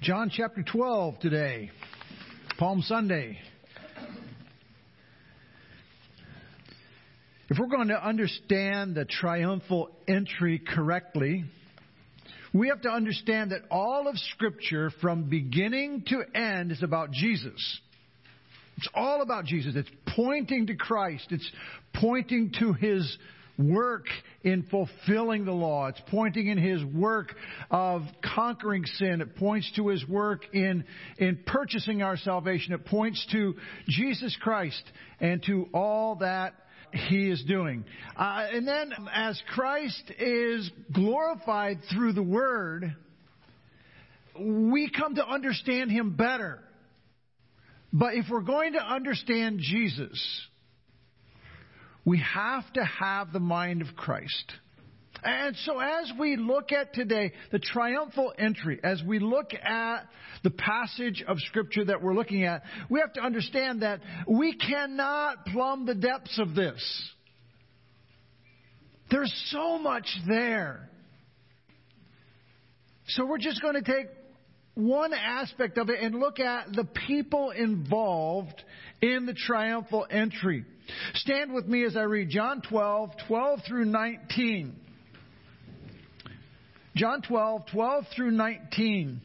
John chapter 12 today, Palm Sunday. If we're going to understand the triumphal entry correctly, we have to understand that all of Scripture from beginning to end is about Jesus. It's all about Jesus. It's pointing to Christ. It's pointing to His work in fulfilling the law. It's pointing in His work of conquering sin. It points to His work in purchasing our salvation. It points to Jesus Christ and to all that He is doing. And then as Christ is glorified through the Word, we come to understand Him better. But if we're going to understand Jesus, we have to have the mind of Christ. And so as we look at today the triumphal entry, as we look at the passage of Scripture that we're looking at, we have to understand that we cannot plumb the depths of this. There's so much there. So we're just going to take one aspect of it and look at the people involved in the triumphal entry. Stand with me as I read John 12 through 19. John 12 through 19.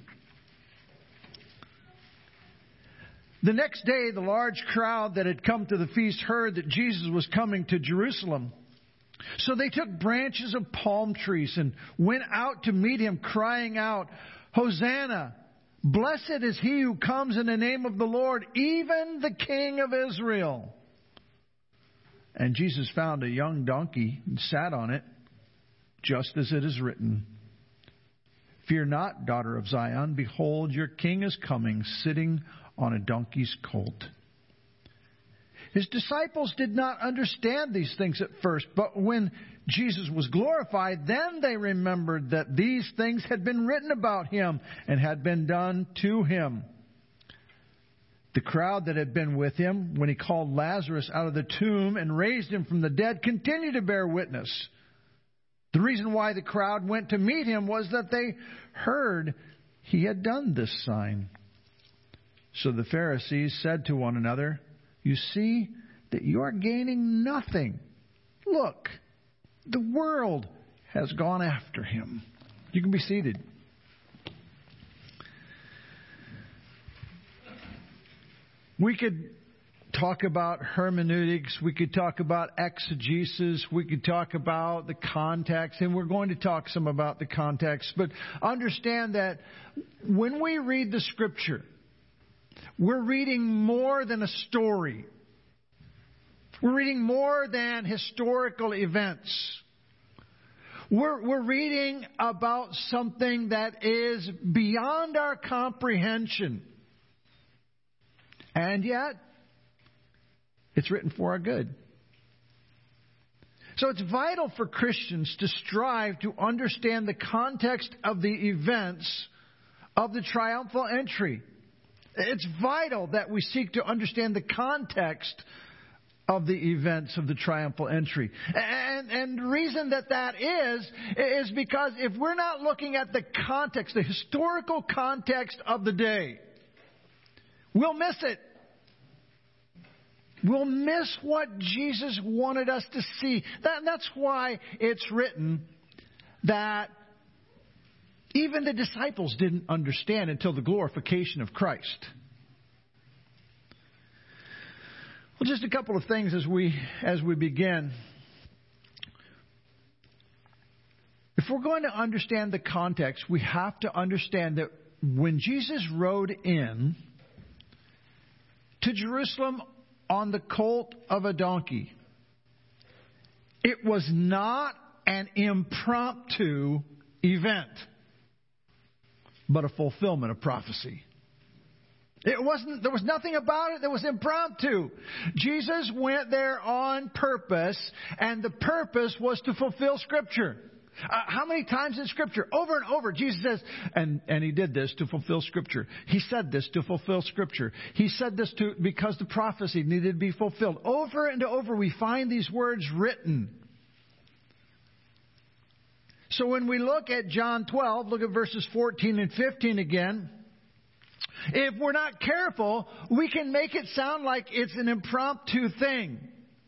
The next day, the large crowd that had come to the feast heard that Jesus was coming to Jerusalem. So they took branches of palm trees and went out to meet Him, crying out, "Hosanna! Blessed is He who comes in the name of the Lord, even the King of Israel." And Jesus found a young donkey and sat on it, just as it is written, "Fear not, daughter of Zion. Behold, your king is coming, sitting on a donkey's colt." His disciples did not understand these things at first, but when Jesus was glorified, then they remembered that these things had been written about Him and had been done to Him. The crowd that had been with Him when He called Lazarus out of the tomb and raised him from the dead continued to bear witness. The reason why the crowd went to meet Him was that they heard He had done this sign. So the Pharisees said to one another, "You see that you are gaining nothing. Look, the world has gone after Him." You can be seated. We could talk about hermeneutics. We could talk about exegesis. We could talk about the context. And we're going to talk some about the context. But understand that when we read the Scripture, we're reading more than a story. We're reading more than historical events. We're reading about something that is beyond our comprehension. And yet, it's written for our good. So it's vital for Christians to strive to understand the context of the events of the triumphal entry. It's vital that we seek to understand the context of the events of the triumphal entry. And the reason that is because if we're not looking at the context, the historical context of the day, we'll miss it. We'll miss what Jesus wanted us to see. That's why it's written that even the disciples didn't understand until the glorification of Christ. Well, just a couple of things as we begin. If we're going to understand the context, we have to understand that when Jesus rode in to Jerusalem on the colt of a donkey, it was not an impromptu event, but a fulfillment of prophecy. There was nothing about it that was impromptu. Jesus went there on purpose, and the purpose was to fulfill Scripture. How many times in Scripture? Over and over, Jesus says, and He did this to fulfill Scripture. He said this to fulfill Scripture. He said this because the prophecy needed to be fulfilled. Over and over, we find these words written. So when we look at John 12, look at verses 14 and 15 again. If we're not careful, we can make it sound like it's an impromptu thing.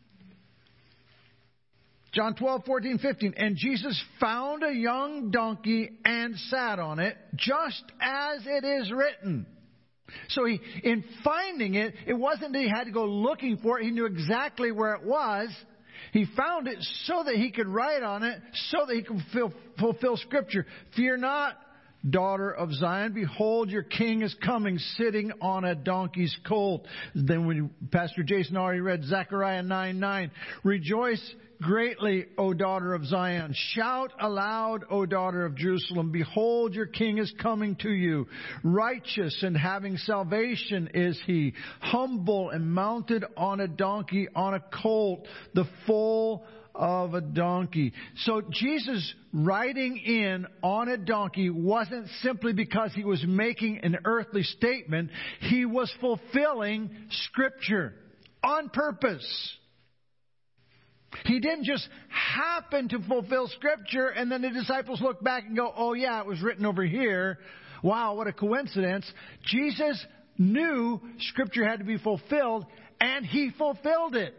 John 12:14-15. And Jesus found a young donkey and sat on it, just as it is written. So in finding it, it wasn't that he had to go looking for it. He knew exactly where it was. He found it so that he could write on it, so that he could fulfill Scripture. Fear not, daughter of Zion. Behold, your king is coming, sitting on a donkey's colt. Then when Pastor Jason already read Zechariah 9:9. Rejoice greatly, O daughter of Zion. Shout aloud, O daughter of Jerusalem. Behold, your king is coming to you. Righteous and having salvation is he. Humble and mounted on a donkey, on a colt, the foal of a donkey. So Jesus riding in on a donkey wasn't simply because he was making an earthly statement. He was fulfilling Scripture on purpose. He didn't just happen to fulfill Scripture and then the disciples look back and go, oh yeah, it was written over here. Wow, what a coincidence. Jesus knew Scripture had to be fulfilled and he fulfilled it.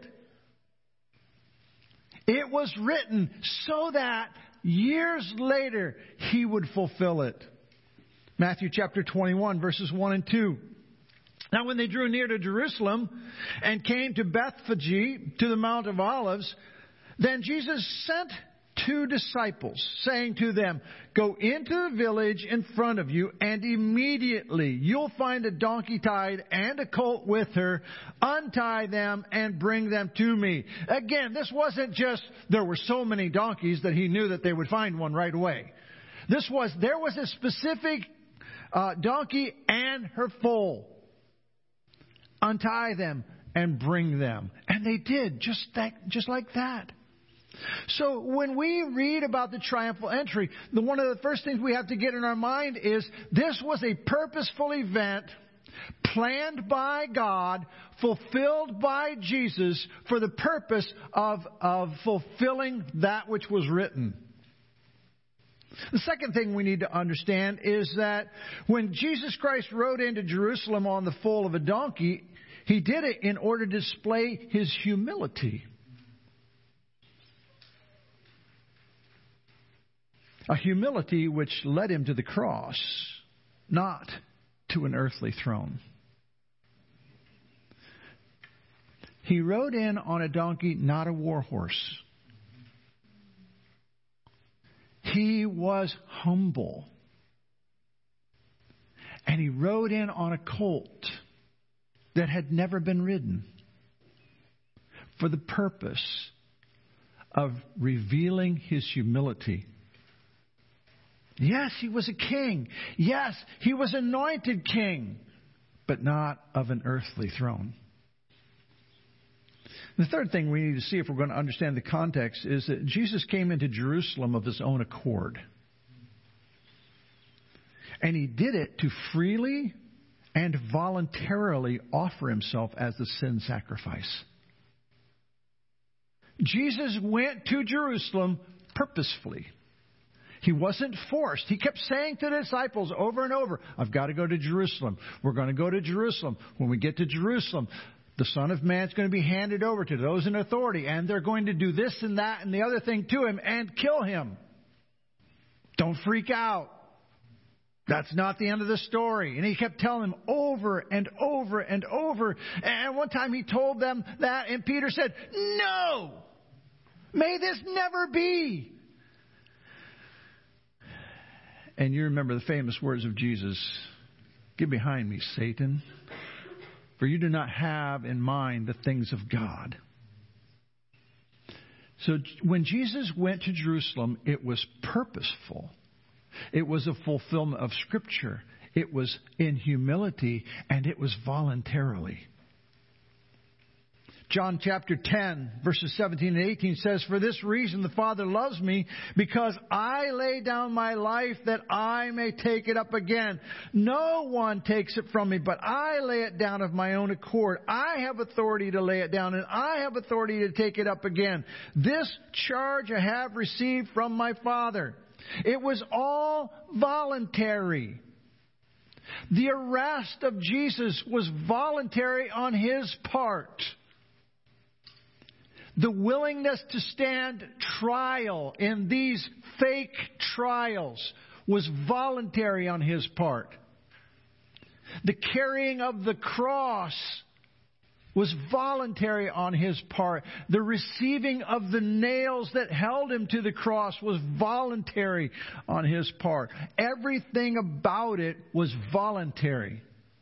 It was written so that years later he would fulfill it. Matthew chapter 21, verses 1 and 2. Now when they drew near to Jerusalem and came to Bethphage, to the Mount of Olives, then Jesus sent 2 disciples, saying to them, go into the village in front of you, and immediately you'll find a donkey tied and a colt with her. Untie them and bring them to me. Again, this wasn't just there were so many donkeys that he knew that they would find one right away. There was a specific donkey and her foal. Untie them and bring them. And they did, just like that. So when we read about the triumphal entry, one of the first things we have to get in our mind is this was a purposeful event planned by God, fulfilled by Jesus for the purpose of fulfilling that which was written. The second thing we need to understand is that when Jesus Christ rode into Jerusalem on the foal of a donkey, he did it in order to display his humility. A humility which led him to the cross, not to an earthly throne. He rode in on a donkey, not a war horse. He was humble. And he rode in on a colt that had never been ridden for the purpose of revealing his humility. Yes, he was a king. Yes, he was anointed king, but not of an earthly throne. The third thing we need to see if we're going to understand the context is that Jesus came into Jerusalem of his own accord. And he did it to freely and voluntarily offer himself as the sin sacrifice. Jesus went to Jerusalem purposefully. He wasn't forced. He kept saying to the disciples over and over, I've got to go to Jerusalem. We're going to go to Jerusalem. When we get to Jerusalem, the Son of Man is going to be handed over to those in authority, and they're going to do this and that and the other thing to him and kill him. Don't freak out. That's not the end of the story. And he kept telling them over and over and over. And one time he told them that, and Peter said, no, may this never be. And you remember the famous words of Jesus, get behind me, Satan, for you do not have in mind the things of God. So when Jesus went to Jerusalem, it was purposeful. It was a fulfillment of Scripture. It was in humility, and it was voluntarily. John chapter 10, verses 17 and 18 says, for this reason the Father loves me, because I lay down my life that I may take it up again. No one takes it from me, but I lay it down of my own accord. I have authority to lay it down, and I have authority to take it up again. This charge I have received from my Father. It was all voluntary. The arrest of Jesus was voluntary on His part. The willingness to stand trial in these fake trials was voluntary on His part. The carrying of the cross was voluntary on His part. The receiving of the nails that held Him to the cross was voluntary on His part. Everything about it was voluntary.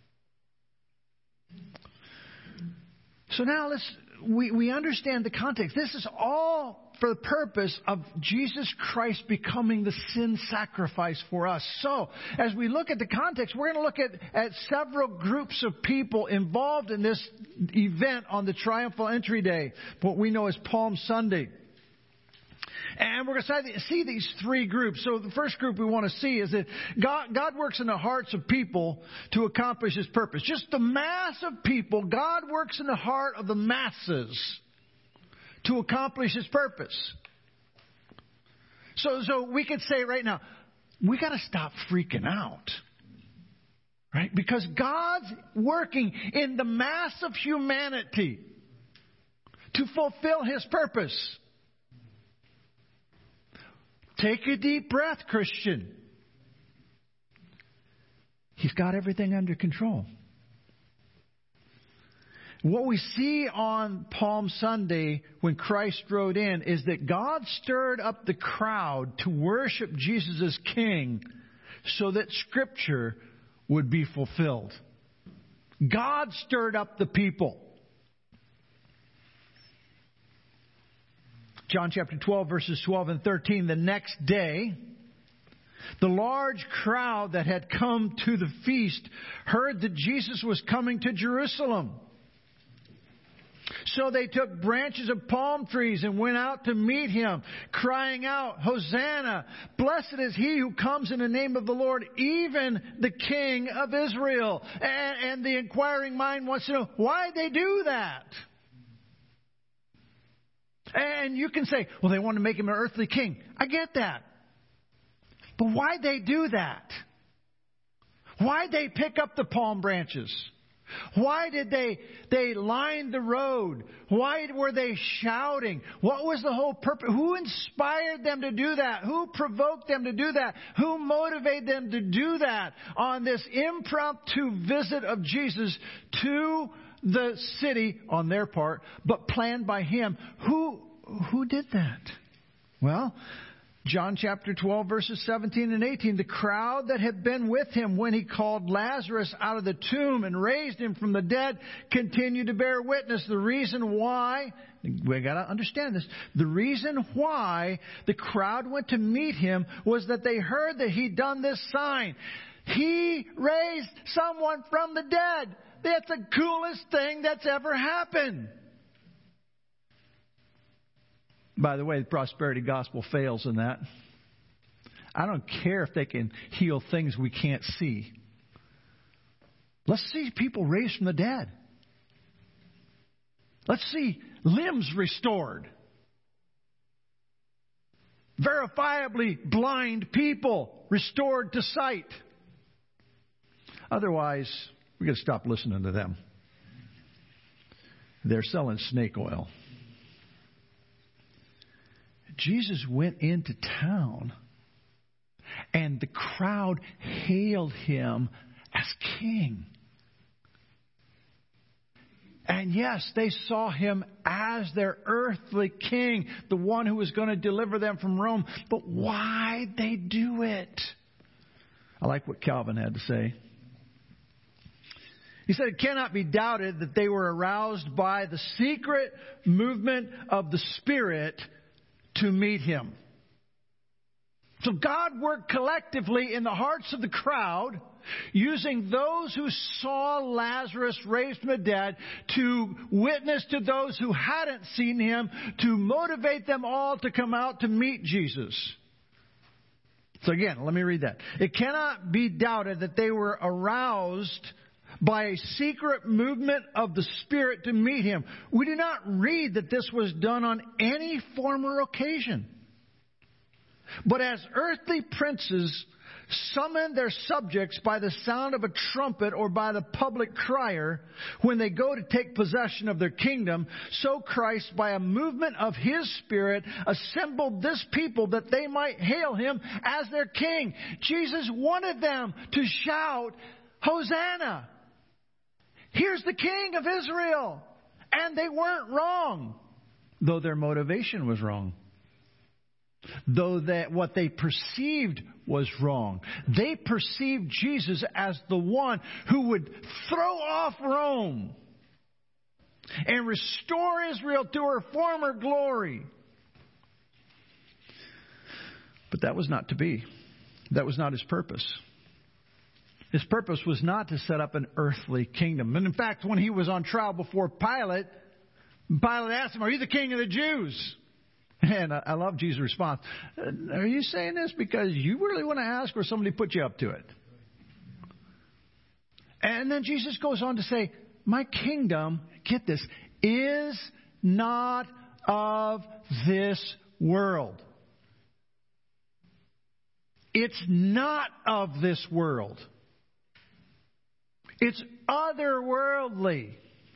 So now we understand the context. This is all for the purpose of Jesus Christ becoming the sin sacrifice for us. So, as we look at the context, we're going to look at several groups of people involved in this event on the triumphal entry day, what we know as Palm Sunday. And we're going to see these three groups. So the first group we want to see is that God works in the hearts of people to accomplish His purpose. Just the mass of people, God works in the heart of the masses to accomplish His purpose. So we could say right now, we got to stop freaking out. Right? Because God's working in the mass of humanity to fulfill His purpose. Take a deep breath, Christian. He's got everything under control. What we see on Palm Sunday when Christ rode in is that God stirred up the crowd to worship Jesus as King so that Scripture would be fulfilled. God stirred up the people. John chapter 12, verses 12 and 13, the next day, the large crowd that had come to the feast heard that Jesus was coming to Jerusalem. So they took branches of palm trees and went out to meet Him, crying out, Hosanna! Blessed is He who comes in the name of the Lord, even the King of Israel. And the inquiring mind wants to know, why'd they do that? And you can say, well, they want to make Him an earthly king. I get that. But why'd they do that? Why'd they pick up the palm branches? Why did they line the road? Why were they shouting? What was the whole purpose? Who inspired them to do that? Who provoked them to do that? Who motivated them to do that on this impromptu visit of Jesus to the city on their part, but planned by Him? Who did that? Well, John chapter 12, verses 17 and 18. The crowd that had been with Him when He called Lazarus out of the tomb and raised him from the dead continued to bear witness. The reason why, we got to understand this, the reason why the crowd went to meet Him was that they heard that He'd done this sign. He raised someone from the dead. That's the coolest thing that's ever happened. By the way, the prosperity gospel fails in that. I don't care if they can heal things we can't see. Let's see people raised from the dead. Let's see limbs restored. Verifiably blind people restored to sight. Otherwise, we're going to stop listening to them. They're selling snake oil. Jesus went into town, and the crowd hailed Him as King. And yes, they saw Him as their earthly King, the one who was going to deliver them from Rome. But why'd they do it? I like what Calvin had to say. He said, it cannot be doubted that they were aroused by the secret movement of the Spirit to meet Him. So God worked collectively in the hearts of the crowd, using those who saw Lazarus raised from the dead to witness to those who hadn't seen Him, to motivate them all to come out to meet Jesus. So again, let me read that. It cannot be doubted that they were aroused by a secret movement of the Spirit to meet Him. We do not read that this was done on any former occasion. But as earthly princes summon their subjects by the sound of a trumpet or by the public crier when they go to take possession of their kingdom, so Christ, by a movement of His Spirit, assembled this people that they might hail Him as their King. Jesus wanted them to shout, Hosanna! Here's the King of Israel! And they weren't wrong, though their motivation was wrong. Though that what they perceived was wrong. They perceived Jesus as the one who would throw off Rome and restore Israel to her former glory. But that was not to be. That was not His purpose. His purpose was not to set up an earthly kingdom. And in fact, when He was on trial before Pilate, Pilate asked Him, "Are you the King of the Jews?" And I love Jesus' response. Are you saying this because you really want to ask or somebody put you up to it? And then Jesus goes on to say, my kingdom, get this, is not of this world. It's not of this world. It's otherworldly.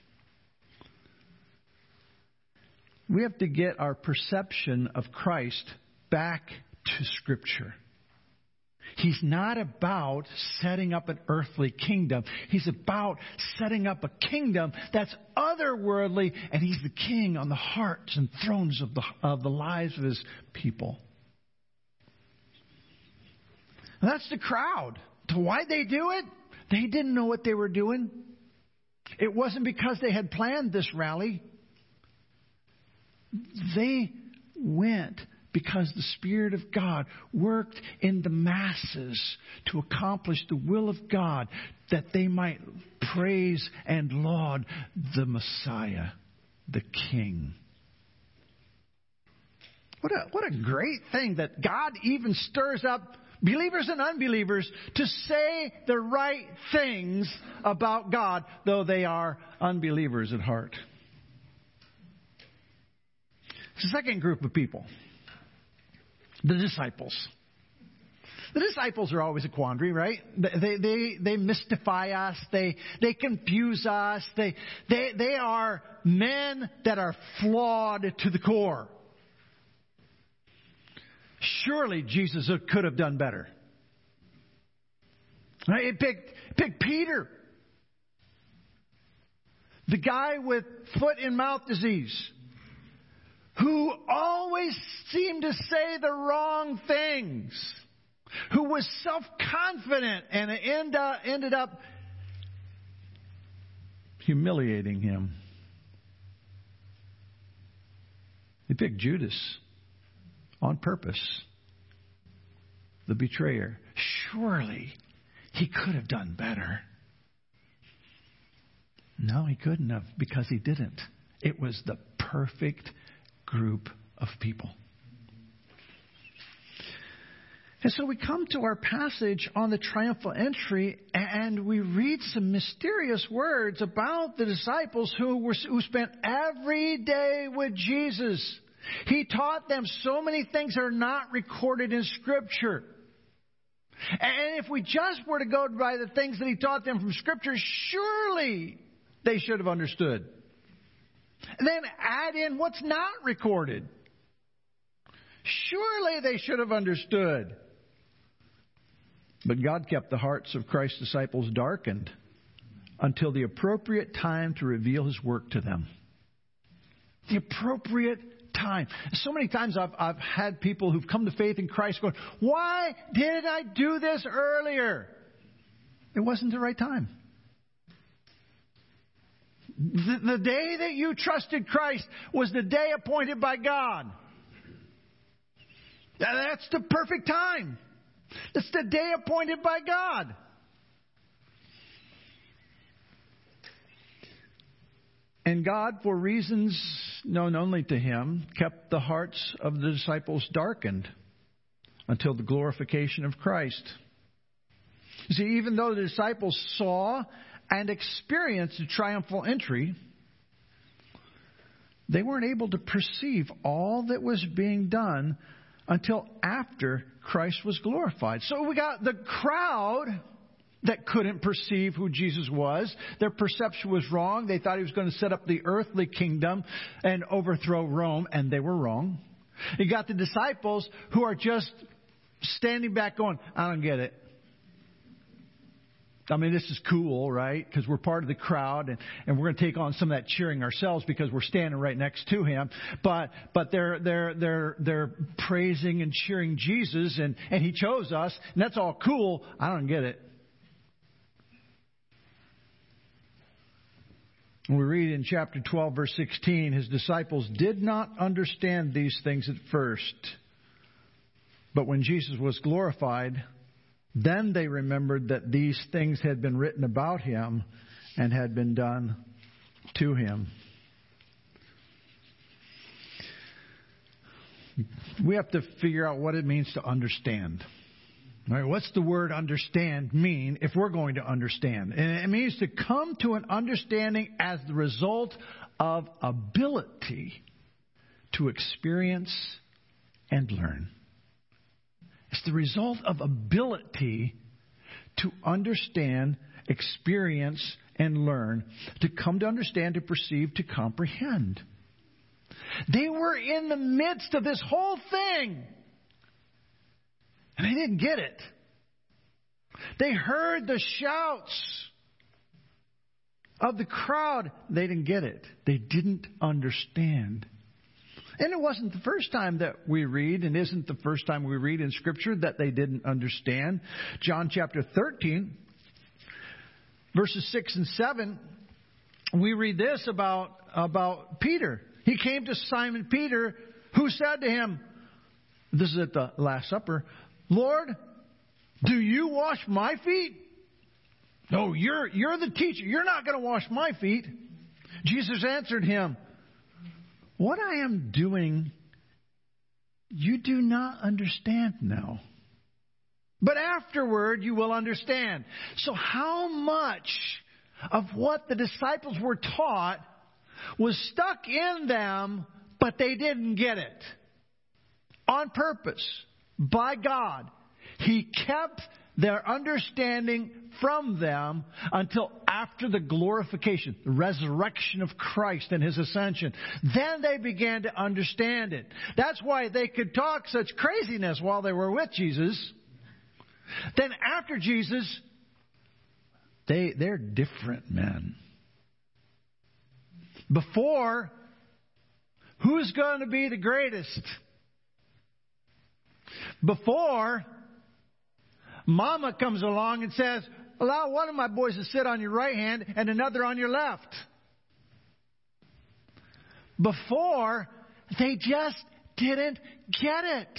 We have to get our perception of Christ back to Scripture. He's not about setting up an earthly kingdom. He's about setting up a kingdom that's otherworldly, and He's the King on the hearts and thrones of the lives of His people. And that's the crowd. So why'd they do it? They didn't know what they were doing. It wasn't because they had planned this rally. They went because the Spirit of God worked in the masses to accomplish the will of God, that they might praise and laud the Messiah, the King. What a great thing that God even stirs up believers and unbelievers to say the right things about God, though they are unbelievers at heart. The second group of people, the disciples. The disciples are always a quandary, right? They mystify us. They confuse us. They are men that are flawed to the core. Surely Jesus could have done better. He picked Peter, the guy with foot and mouth disease, who always seemed to say the wrong things, who was self-confident, and it ended up humiliating him. He picked Judas on purpose, the betrayer. Surely he could have done better. No, he couldn't have, because he didn't. It was the perfect group of people. And so we come to our passage on the triumphal entry, and we read some mysterious words about the disciples who spent every day with Jesus. He taught them so many things that are not recorded in Scripture. And if we just were to go by the things that He taught them from Scripture, surely they should have understood. And then add in what's not recorded. Surely they should have understood. But God kept the hearts of Christ's disciples darkened until the appropriate time to reveal His work to them. The appropriate time. So many times I've had people who've come to faith in Christ going, why didn't I do this earlier? It wasn't the right time. The day that you trusted Christ was the day appointed by God. That's the perfect time. It's the day appointed by God. And God, for reasons known only to Him, kept the hearts of the disciples darkened until the glorification of Christ. You see, even though the disciples saw and experienced the triumphal entry, they weren't able to perceive all that was being done until after Christ was glorified. So we got the crowd that couldn't perceive who Jesus was. Their perception was wrong. They thought he was going to set up the earthly kingdom and overthrow Rome, and they were wrong. You got the disciples who are just standing back going, I don't get it. I mean, this is cool, right? Because we're part of the crowd, and we're going to take on some of that cheering ourselves because we're standing right next to him. But they're praising and cheering Jesus, and he chose us, and that's all cool. I don't get it. We read in chapter 12, verse 16, his disciples did not understand these things at first. But when Jesus was glorified, then they remembered that these things had been written about him and had been done to him. We have to figure out what it means to understand. All right, what's the word understand mean if we're going to understand? And it means to come to an understanding as the result of ability to experience and learn. It's the result of ability to understand, experience, and learn, to come to understand, to perceive, to comprehend. They were in the midst of this whole thing, and they didn't get it. They heard the shouts of the crowd. They didn't get it. They didn't understand. And it wasn't the first time that we read, and isn't the first time we read in Scripture that they didn't understand. John chapter 13, verses 6 and 7, we read this about Peter. He came to Simon Peter, who said to him, this is at the Last Supper, Lord, do you wash my feet? No, you're the teacher. You're not going to wash my feet. Jesus answered him, what I am doing, you do not understand now. But afterward, you will understand. So how much of what the disciples were taught was stuck in them, but they didn't get it? On purpose, by God, He kept their understanding from them until after the glorification, the resurrection of Christ and His ascension. Then they began to understand it. That's why they could talk such craziness while they were with Jesus. Then after Jesus, they're different men. Before, who's going to be the greatest? Before, Mama comes along and says, allow one of my boys to sit on your right hand and another on your left. Before, they just didn't get it.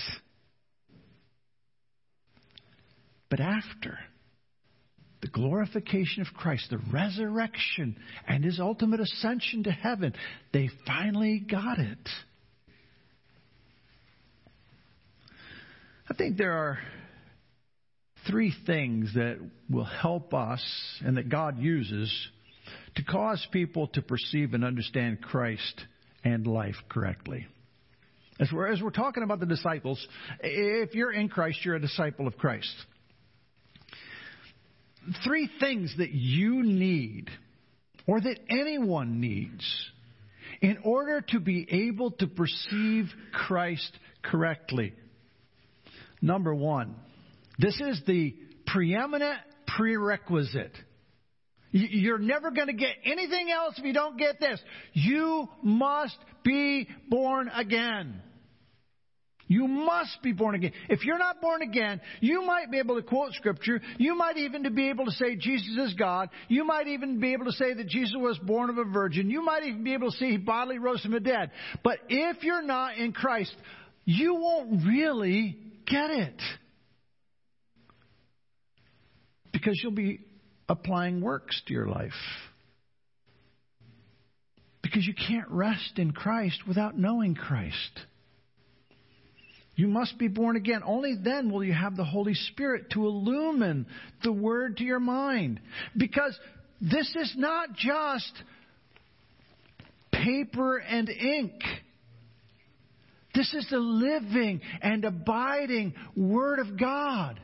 But after the glorification of Christ, the resurrection, and His ultimate ascension to heaven, they finally got it. I think there are 3 things that will help us and that God uses to cause people to perceive and understand Christ and life correctly. As we're talking about the disciples, if you're in Christ, you're a disciple of Christ. 3 things that you need, or that anyone needs, in order to be able to perceive Christ correctly. Number 1, this is the preeminent prerequisite. You're never going to get anything else if you don't get this. You must be born again. You must be born again. If you're not born again, you might be able to quote Scripture. You might even be able to say Jesus is God. You might even be able to say that Jesus was born of a virgin. You might even be able to say He bodily rose from the dead. But if you're not in Christ, you won't really get it. Because you'll be applying works to your life. Because you can't rest in Christ without knowing Christ. You must be born again. Only then will you have the Holy Spirit to illumine the Word to your mind. Because this is not just paper and ink. This is the living and abiding Word of God.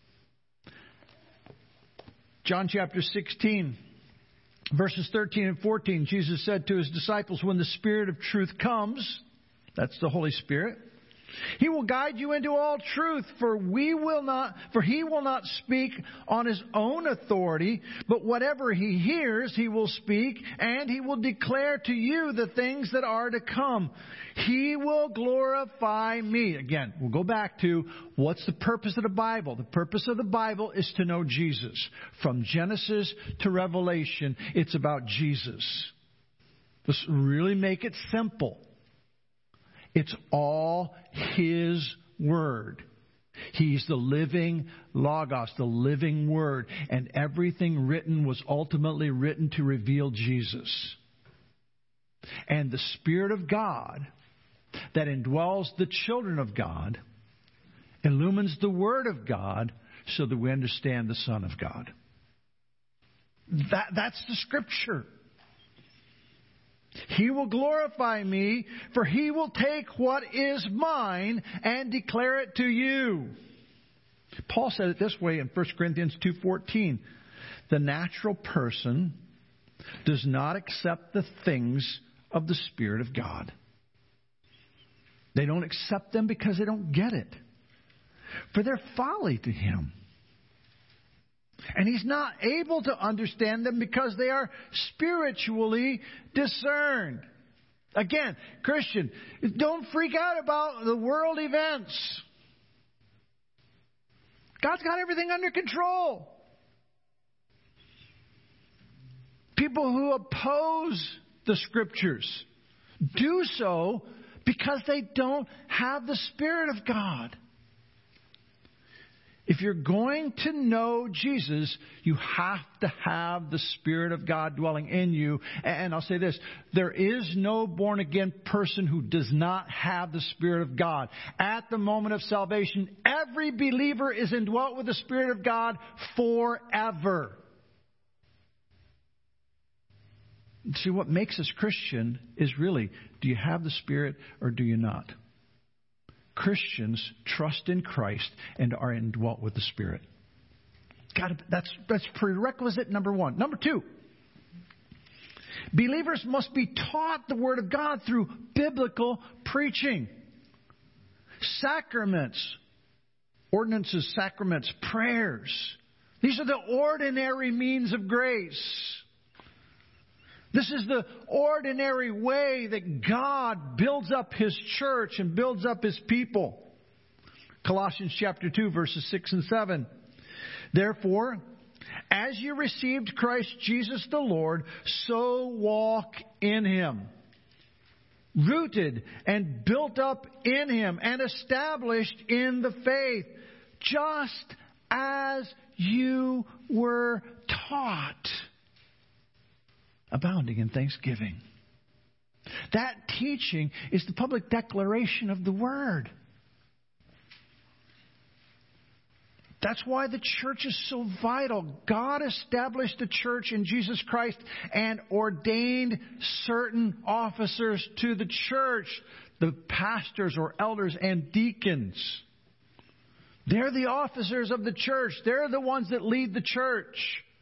John chapter 16, verses 13 and 14, Jesus said to His disciples, when the Spirit of truth comes, that's the Holy Spirit, He will guide you into all truth, for He will not speak on His own authority, but whatever He hears, He will speak, and He will declare to you the things that are to come. He will glorify Me. Again, we'll go back to what's the purpose of the Bible. The purpose of the Bible is to know Jesus. From Genesis to Revelation, it's about Jesus. Let's really make it simple. It's all His Word. He's the living Logos, the living Word. And everything written was ultimately written to reveal Jesus. And the Spirit of God that indwells the children of God illumines the Word of God so that we understand the Son of God. That's the Scripture. He will glorify Me, for He will take what is mine and declare it to you. Paul said it this way in 1 Corinthians 2:14. The natural person does not accept the things of the Spirit of God. They don't accept them because they don't get it. For they're folly to him. And he's not able to understand them because they are spiritually discerned. Again, Christian, don't freak out about the world events. God's got everything under control. People who oppose the Scriptures do so because they don't have the Spirit of God. If you're going to know Jesus, you have to have the Spirit of God dwelling in you. And I'll say this, there is no born-again person who does not have the Spirit of God. At the moment of salvation, every believer is indwelt with the Spirit of God forever. See, what makes us Christian is really, do you have the Spirit or do you not? Christians trust in Christ and are indwelt with the Spirit. That's prerequisite number one. Number two, believers must be taught the Word of God through biblical preaching. Sacraments, ordinances, sacraments, prayers. These are the ordinary means of grace. This is the ordinary way that God builds up His church and builds up His people. Colossians chapter 2, verses 6 and 7. Therefore, as you received Christ Jesus the Lord, so walk in Him. Rooted and built up in Him and established in the faith, just as you were taught, abounding in thanksgiving. That teaching is the public declaration of the Word. That's why the church is so vital. God established the church in Jesus Christ and ordained certain officers to the church, the pastors or elders and deacons. They're the officers of the church. They're the ones that lead the church.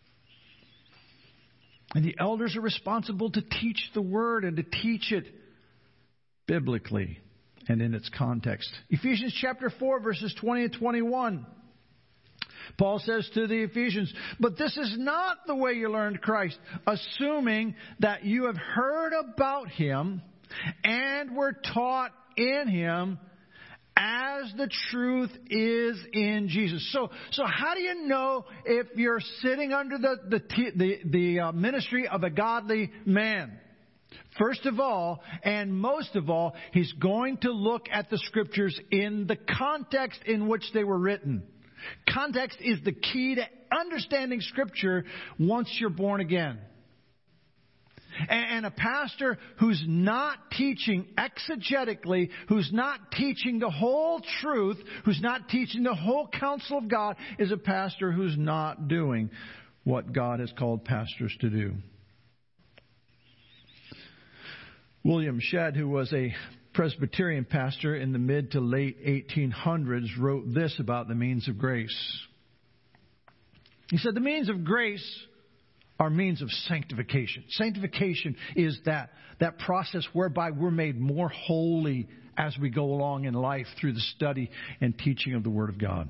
And the elders are responsible to teach the Word and to teach it biblically and in its context. Ephesians chapter 4, verses 20 and 21. Paul says to the Ephesians, but this is not the way you learned Christ, assuming that you have heard about Him and were taught in Him as the truth is in Jesus. So how do you know if you're sitting under the ministry of a godly man? First of all, and most of all, he's going to look at the Scriptures in the context in which they were written. Context is the key to understanding Scripture once you're born again. And a pastor who's not teaching exegetically, who's not teaching the whole truth, who's not teaching the whole counsel of God, is a pastor who's not doing what God has called pastors to do. William Shedd, who was a Presbyterian pastor in the mid to late 1800s wrote this about the means of grace. He said, the means of grace are means of sanctification. Sanctification is that process whereby we're made more holy as we go along in life through the study and teaching of the Word of God.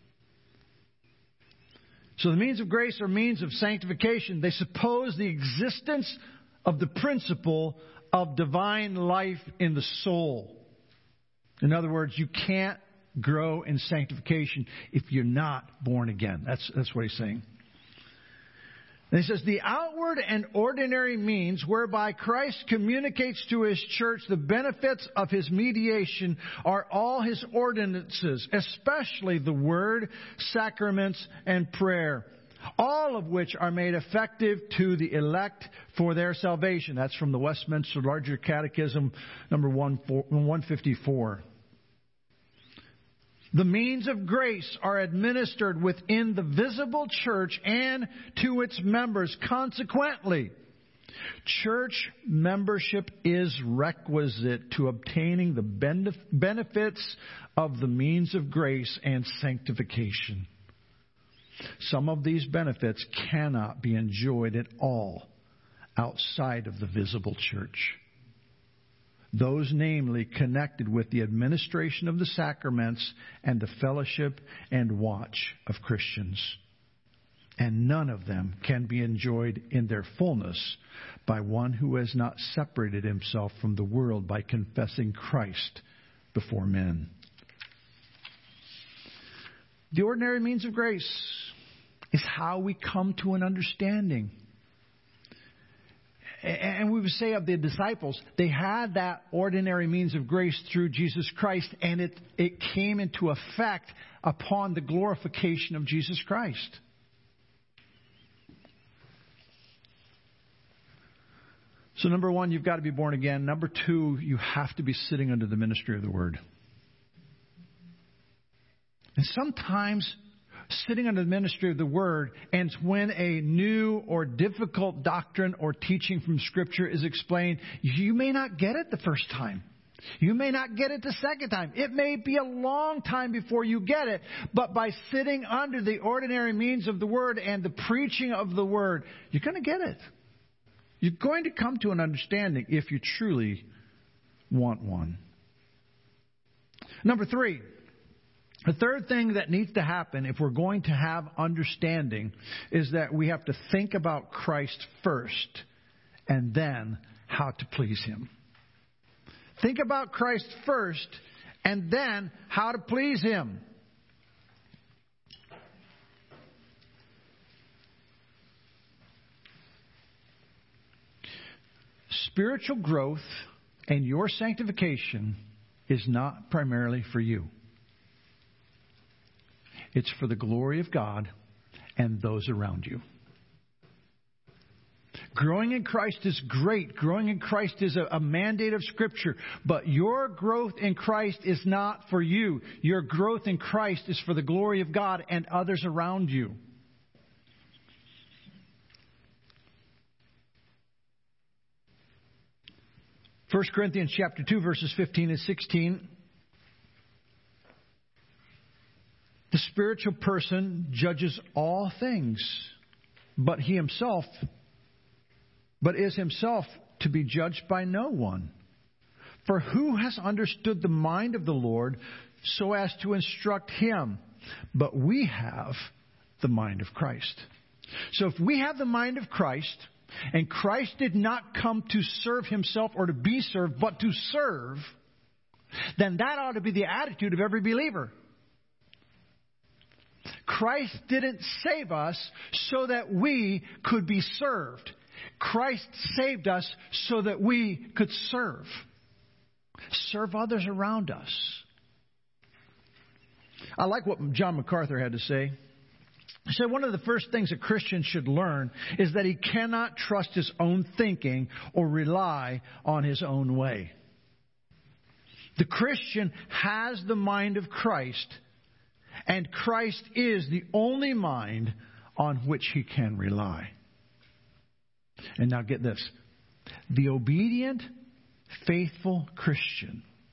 So the means of grace are means of sanctification. They suppose the existence of the principle of divine life in the soul. In other words, you can't grow in sanctification if you're not born again. That's what he's saying. And he says, the outward and ordinary means whereby Christ communicates to His church the benefits of His mediation are all His ordinances, especially the Word, sacraments, and prayer, all of which are made effective to the elect for their salvation. That's from the Westminster Larger Catechism, number 154. The means of grace are administered within the visible church and to its members. Consequently, church membership is requisite to obtaining the benefits of the means of grace and sanctification. Some of these benefits cannot be enjoyed at all outside of the visible church. Those, namely, connected with the administration of the sacraments and the fellowship and watch of Christians. And none of them can be enjoyed in their fullness by one who has not separated himself from the world by confessing Christ before men. The ordinary means of grace is how we come to an understanding. And we would say of the disciples, they had that ordinary means of grace through Jesus Christ, and it came into effect upon the glorification of Jesus Christ. So number one, you've got to be born again. Number two, you have to be sitting under the ministry of the Word. And sometimes sitting under the ministry of the Word, and when a new or difficult doctrine or teaching from Scripture is explained, you may not get it the first time. You may not get it the second time. It may be a long time before you get it. But by sitting under the ordinary means of the Word and the preaching of the Word, you're going to get it. You're going to come to an understanding if you truly want one. Number three. The third thing that needs to happen if we're going to have understanding is that we have to think about Christ first and then how to please Him. Think about Christ first and then how to please Him. Spiritual growth and your sanctification is not primarily for you. It's for the glory of God and those around you. Growing in Christ is great. Growing in Christ is a mandate of Scripture. But your growth in Christ is not for you. Your growth in Christ is for the glory of God and others around you. First Corinthians chapter 2, verses 15 and 16. The spiritual person judges all things, but is himself to be judged by no one. For who has understood the mind of the Lord so as to instruct him? But we have the mind of Christ. So if we have the mind of Christ, and Christ did not come to serve Himself or to be served, but to serve, then that ought to be the attitude of every believer. Christ didn't save us so that we could be served. Christ saved us so that we could serve. Serve others around us. I like what John MacArthur had to say. He said one of the first things a Christian should learn is that he cannot trust his own thinking or rely on his own way. The Christian has the mind of Christ, and Christ is the only mind on which he can rely. And now get this. The obedient, faithful Christian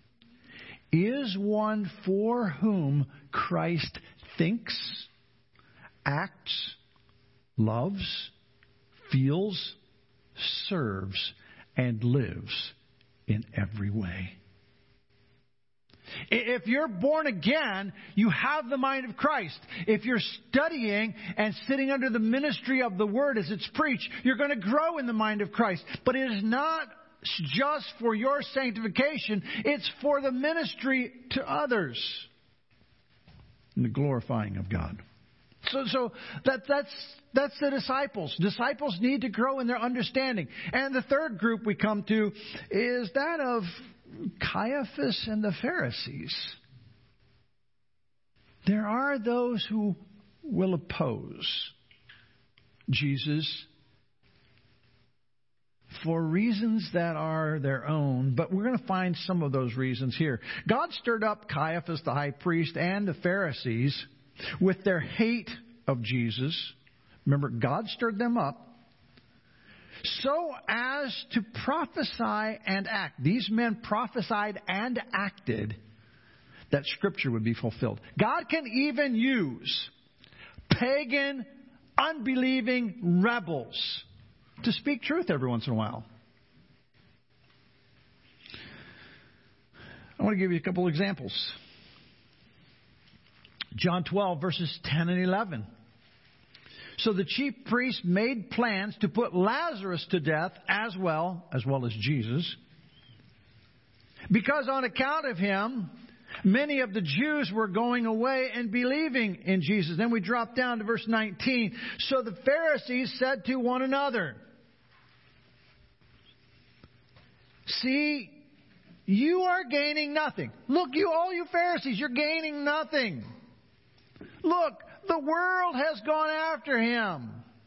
is one for whom Christ thinks, acts, loves, feels, serves, and lives in every way. If you're born again, you have the mind of Christ. If you're studying and sitting under the ministry of the Word as it's preached, you're going to grow in the mind of Christ. But it is not just for your sanctification. It's for the ministry to others and the glorifying of God. So that's the disciples. Disciples need to grow in their understanding. And the third group we come to is that of Caiaphas and the Pharisees. There are those who will oppose Jesus for reasons that are their own, but we're going to find some of those reasons here. God stirred up Caiaphas, the high priest, and the Pharisees with their hate of Jesus. Remember, God stirred them up so as to prophesy and act. These men prophesied and acted that Scripture would be fulfilled. God can even use pagan, unbelieving rebels to speak truth every once in a while. I want to give you a couple examples. John 12, verses 10 and 11. So the chief priests made plans to put Lazarus to death as well as Jesus, because on account of him, many of the Jews were going away and believing in Jesus. Then we drop down to verse 19. So the Pharisees said to one another, "See, you are gaining nothing." Look, all you Pharisees, you're gaining nothing. Look, the world has gone after him.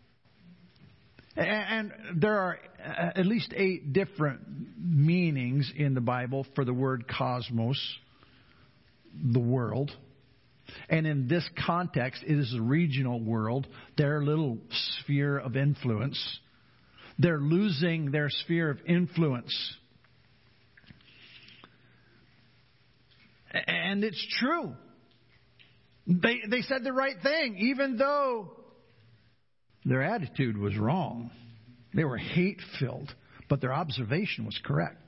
And there are at least 8 different meanings in the Bible for the word cosmos, the world. And in this context, it is a regional world, their little sphere of influence. They're losing their sphere of influence. And it's true. They said the right thing, even though their attitude was wrong. They were hate-filled, but their observation was correct.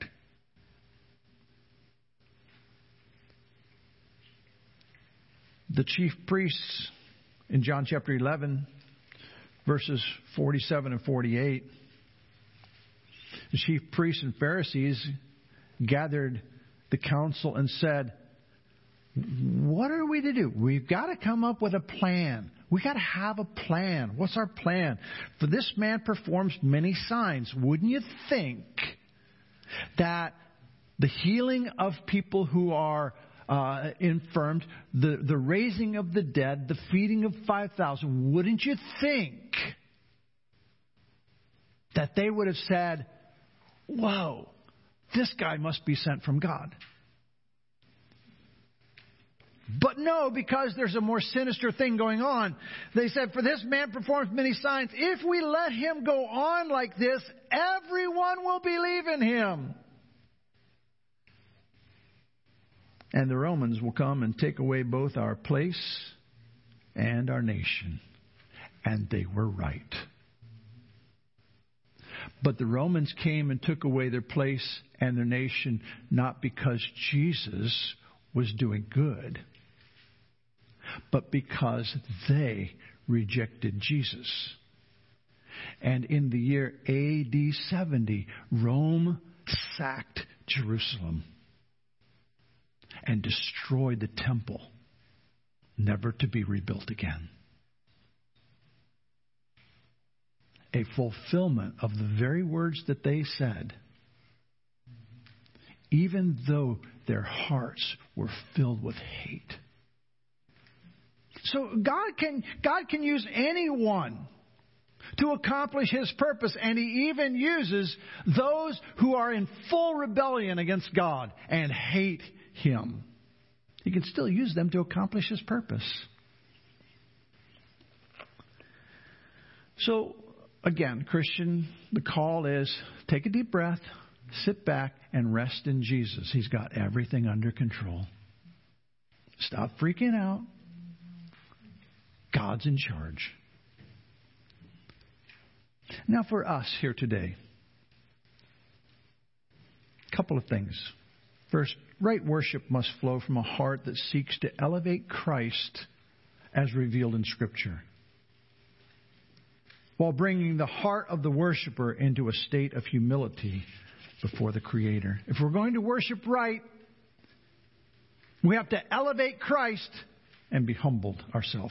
The chief priests in John chapter 11, verses 47 and 48, the chief priests and Pharisees gathered the council and said, "What are we to do? We've got to come up with a plan. We've got to have a plan. What's our plan? For this man performs many signs. Wouldn't you think that the healing of people who are infirmed, the raising of the dead, the feeding of 5,000, wouldn't you think that they would have said, 'Whoa, this guy must be sent from God'? But no, because there's a more sinister thing going on. They said, 'For this man performs many signs. If we let him go on like this, everyone will believe in him. And the Romans will come and take away both our place and our nation.' And they were right. But the Romans came and took away their place and their nation, not because Jesus was doing good, but because they rejected Jesus. And in the year AD 70, Rome sacked Jerusalem and destroyed the temple, never to be rebuilt again. A fulfillment of the very words that they said, even though their hearts were filled with hate. So God can use anyone to accomplish His purpose, and He even uses those who are in full rebellion against God and hate Him. He can still use them to accomplish His purpose. So, again, Christian, the call is take a deep breath, sit back and rest in Jesus. He's got everything under control. Stop freaking out. God's in charge. Now for us here today, a couple of things. First, right worship must flow from a heart that seeks to elevate Christ as revealed in Scripture, while bringing the heart of the worshiper into a state of humility before the Creator. If we're going to worship right, we have to elevate Christ and be humbled ourselves.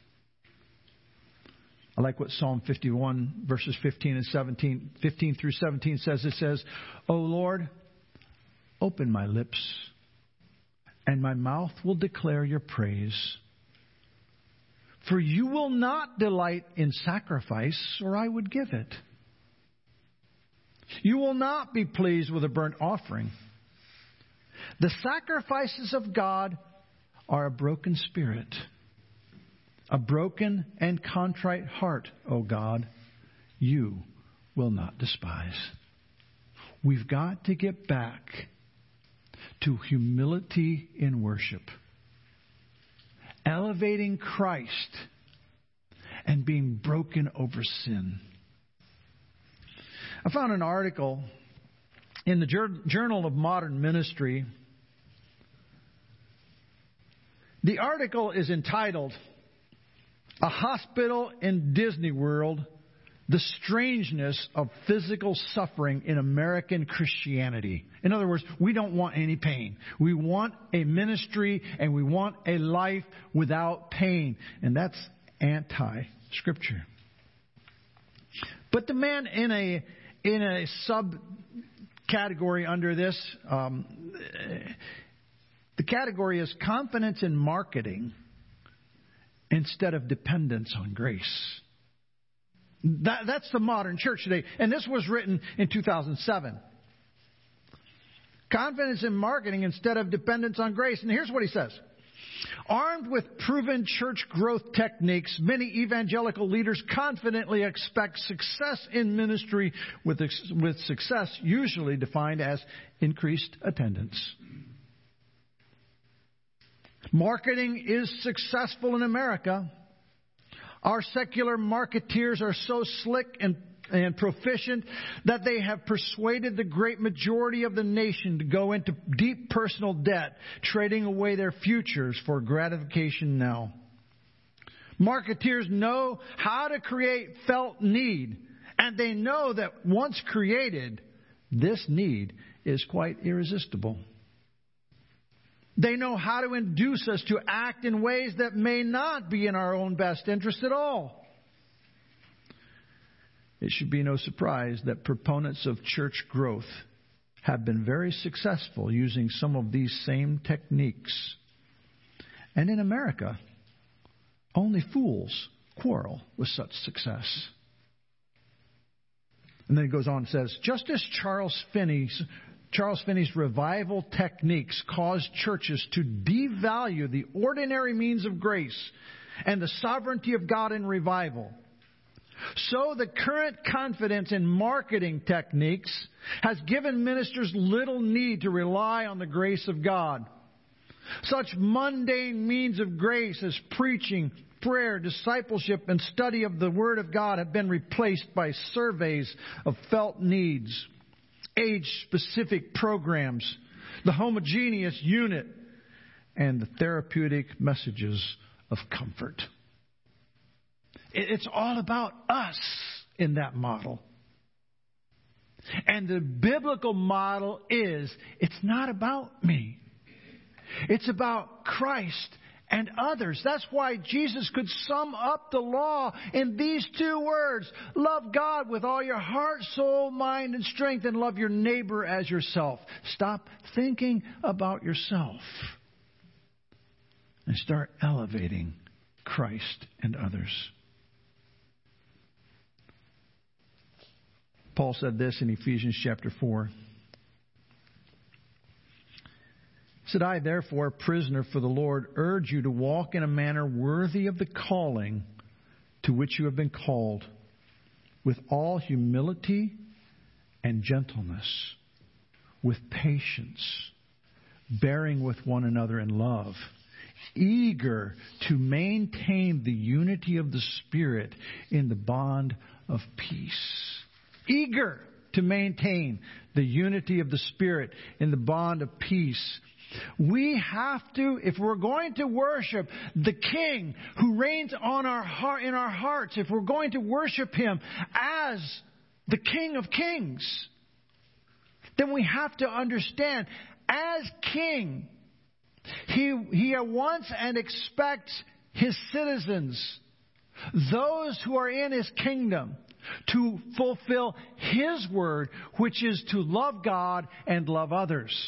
I like what Psalm 51 verses 15 through 17 says. It says, "O Lord, open my lips, and my mouth will declare your praise. For you will not delight in sacrifice, or I would give it. You will not be pleased with a burnt offering. The sacrifices of God are a broken spirit, a broken and contrite heart, O God, you will not despise." We've got to get back to humility in worship, elevating Christ and being broken over sin. I found an article in the Journal of Modern Ministry. The article is entitled, "A Hospital in Disney World, The Strangeness of Physical Suffering in American Christianity." In other words, we don't want any pain. We want a ministry and we want a life without pain. And that's anti-Scripture. But the man in a subcategory under this, the category is confidence in marketing instead of dependence on grace. That's the modern church today. And this was written in 2007. Confidence in marketing instead of dependence on grace. And here's what he says. Armed with proven church growth techniques, many evangelical leaders confidently expect success in ministry, with success usually defined as increased attendance. Marketing is successful in America. Our secular marketeers are so slick and proficient that they have persuaded the great majority of the nation to go into deep personal debt, trading away their futures for gratification now. Marketeers know how to create felt need, and they know that once created, this need is quite irresistible. They know how to induce us to act in ways that may not be in our own best interest at all. It should be no surprise that proponents of church growth have been very successful using some of these same techniques. And in America, only fools quarrel with such success. And then he goes on and says, just as Charles Finney's revival techniques caused churches to devalue the ordinary means of grace and the sovereignty of God in revival, so the current confidence in marketing techniques has given ministers little need to rely on the grace of God. Such mundane means of grace as preaching, prayer, discipleship, and study of the Word of God have been replaced by surveys of felt needs, age-specific programs, the homogeneous unit, and the therapeutic messages of comfort. It's all about us in that model. And the biblical model is, it's not about me. It's about Christ and others. That's why Jesus could sum up the law in these two words. Love God with all your heart, soul, mind, and strength, and love your neighbor as yourself. Stop thinking about yourself and start elevating Christ and others. Paul said this in Ephesians chapter 4. He said, I, therefore, a prisoner for the Lord, urge you to walk in a manner worthy of the calling to which you have been called, with all humility and gentleness, with patience, bearing with one another in love, eager to maintain the unity of the Spirit in the bond of peace. Eager to maintain the unity of the Spirit in the bond of peace. We have to, if we're going to worship the King who reigns on our heart, in our hearts, if we're going to worship Him as the King of Kings, then we have to understand, as King, He wants and expects His citizens, those who are in His kingdom, to fulfill His word, which is to love God and love others.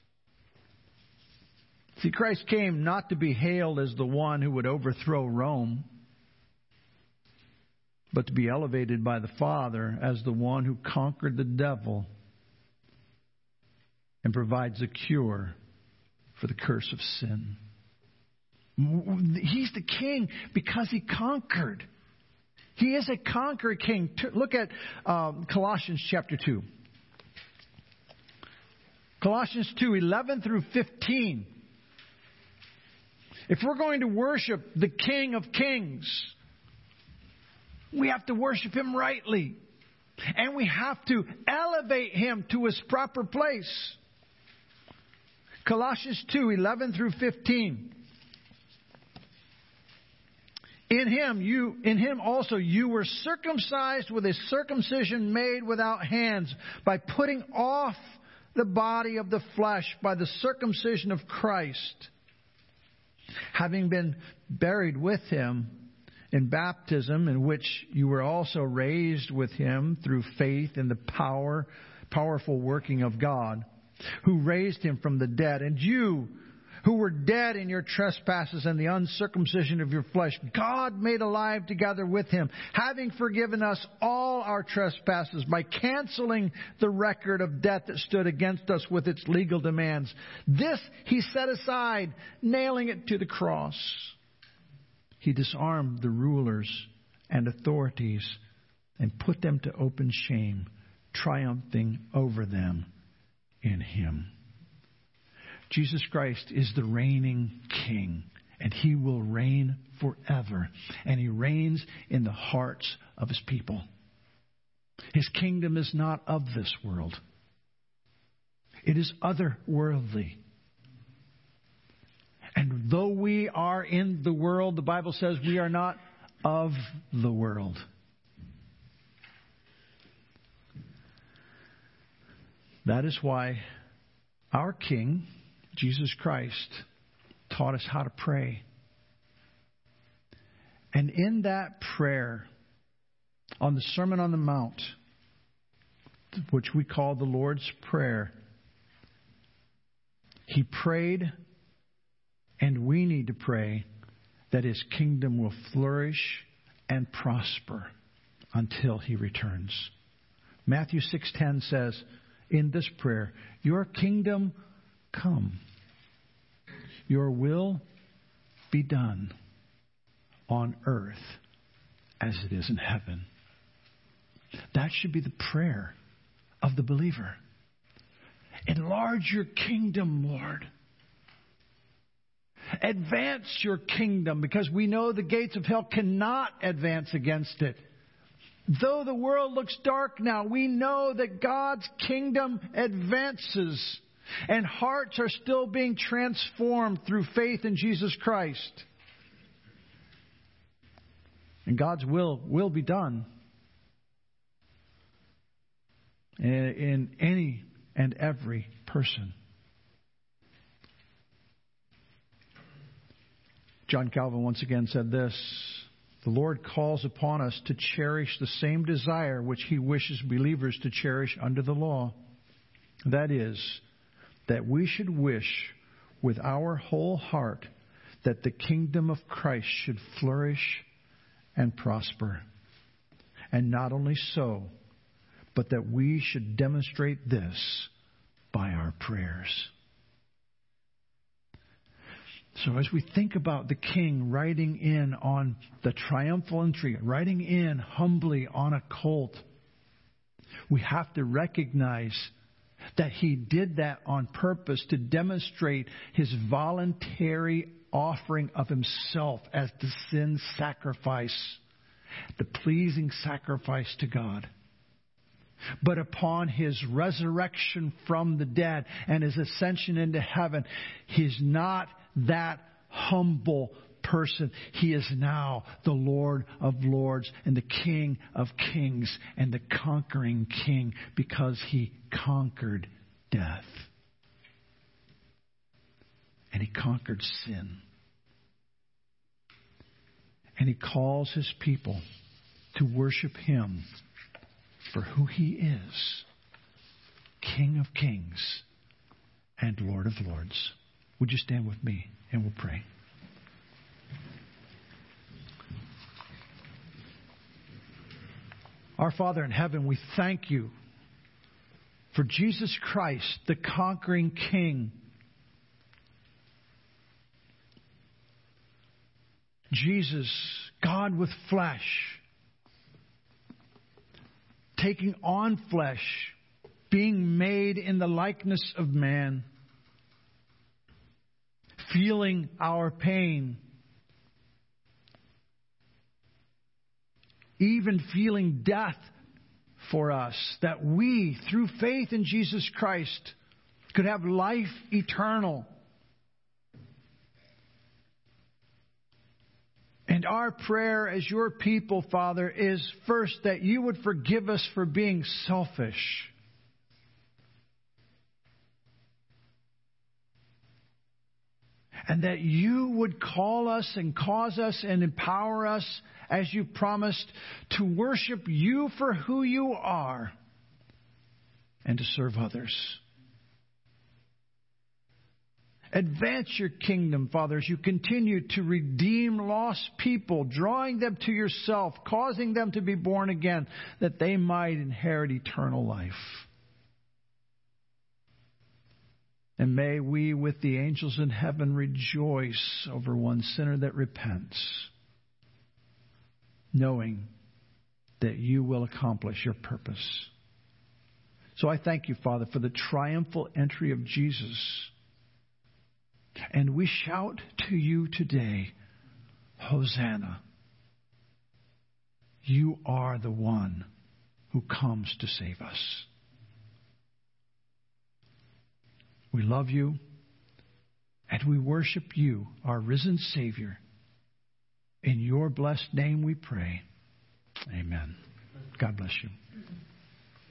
See, Christ came not to be hailed as the one who would overthrow Rome, but to be elevated by the Father as the one who conquered the devil and provides a cure for the curse of sin. He's the King because He conquered. He is a conqueror King. Look at Colossians chapter 2. Colossians 2, 11 through 15. If we're going to worship the King of Kings, we have to worship Him rightly. And we have to elevate Him to His proper place. Colossians 2, 11 through 15. In Him also you were circumcised with a circumcision made without hands, by putting off the body of the flesh by the circumcision of Christ, having been buried with Him in baptism, in which you were also raised with Him through faith in the powerful working of God, who raised Him from the dead. And you, who were dead in your trespasses and the uncircumcision of your flesh, God made alive together with Him, having forgiven us all our trespasses by canceling the record of debt that stood against us with its legal demands. This He set aside, nailing it to the cross. He disarmed the rulers and authorities and put them to open shame, triumphing over them in Him. Jesus Christ is the reigning King, and He will reign forever. And He reigns in the hearts of His people. His kingdom is not of this world. It is otherworldly. And though we are in the world, the Bible says we are not of the world. That is why our King, Jesus Christ, taught us how to pray. And in that prayer, on the Sermon on the Mount, which we call the Lord's Prayer, He prayed, and we need to pray, that His kingdom will flourish and prosper until He returns. Matthew 6:10 says in this prayer, "Your kingdom come. Your will be done on earth as it is in heaven." That should be the prayer of the believer. Enlarge your kingdom, Lord. Advance your kingdom, because we know the gates of hell cannot advance against it. Though the world looks dark now, we know that God's kingdom advances. And hearts are still being transformed through faith in Jesus Christ. And God's will be done in any and every person. John Calvin once again said this: "The Lord calls upon us to cherish the same desire which He wishes believers to cherish under the law. That is, that we should wish with our whole heart that the kingdom of Christ should flourish and prosper. And not only so, but that we should demonstrate this by our prayers." So as we think about the King riding in on the triumphal entry, riding in humbly on a colt, we have to recognize that He did that on purpose to demonstrate His voluntary offering of Himself as the sin sacrifice, the pleasing sacrifice to God. But upon His resurrection from the dead and His ascension into heaven, He's not that humble person. He is now the Lord of Lords and the King of Kings and the conquering King, because He conquered death. And He conquered sin. And He calls His people to worship Him for who He is, King of Kings and Lord of Lords. Would you stand with me and we'll pray? Our Father in heaven, we thank You for Jesus Christ, the conquering King. Jesus, God with flesh, taking on flesh, being made in the likeness of man, feeling our pain, even feeling death for us, that we, through faith in Jesus Christ, could have life eternal. And our prayer as Your people, Father, is first that You would forgive us for being selfish. And that You would call us and cause us and empower us, as You promised, to worship You for who You are and to serve others. Advance Your kingdom, Father, as You continue to redeem lost people, drawing them to Yourself, causing them to be born again, that they might inherit eternal life. And may we, with the angels in heaven, rejoice over one sinner that repents, knowing that You will accomplish Your purpose. So I thank You, Father, for the triumphal entry of Jesus. And we shout to You today, Hosanna. You are the one who comes to save us. We love You and we worship You, our risen Savior. In Your blessed name we pray. Amen. God bless you.